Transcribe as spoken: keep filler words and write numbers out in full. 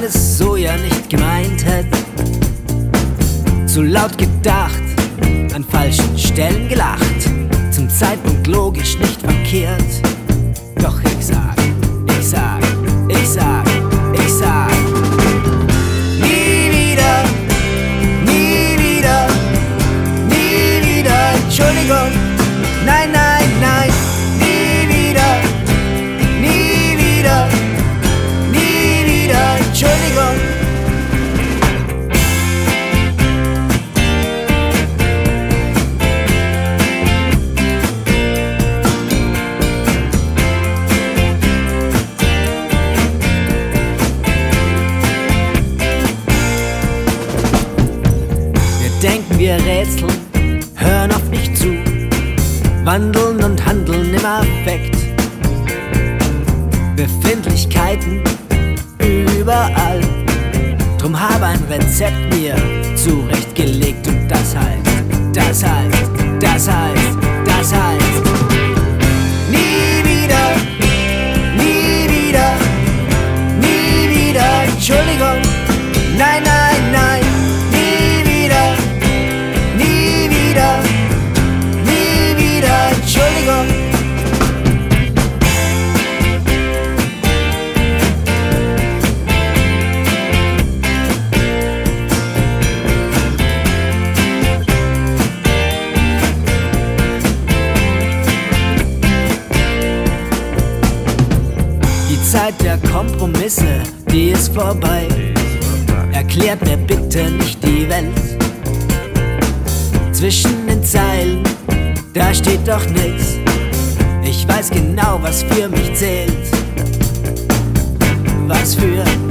es so ja nicht gemeint hätte. Zu laut gedacht, an falschen Stellen gelacht, zum Zeitpunkt logisch nicht verkehrt. Doch ich sag, ich sag, ich sag, ich sag nie wieder, nie wieder, nie wieder Entschuldigung, nein, nein, nein, nie wieder, nie wieder, nie wieder Entschuldigung. Denken wir rätseln, hören oft nicht zu, wandeln und handeln im Affekt. Befindlichkeiten überall, drum habe ein Rezept mir zurechtgelegt. Und das heißt, das heißt, das heißt, das heißt nie wieder, nie wieder, nie wieder Entschuldigung, nein, nein, nein. Entschuldigung. Die Zeit der Kompromisse, die ist vorbei. Erklärt mir bitte nicht die Welt. Zwischen den Zeilen, da steht doch nix. Ich weiß genau, was für mich zählt. Was für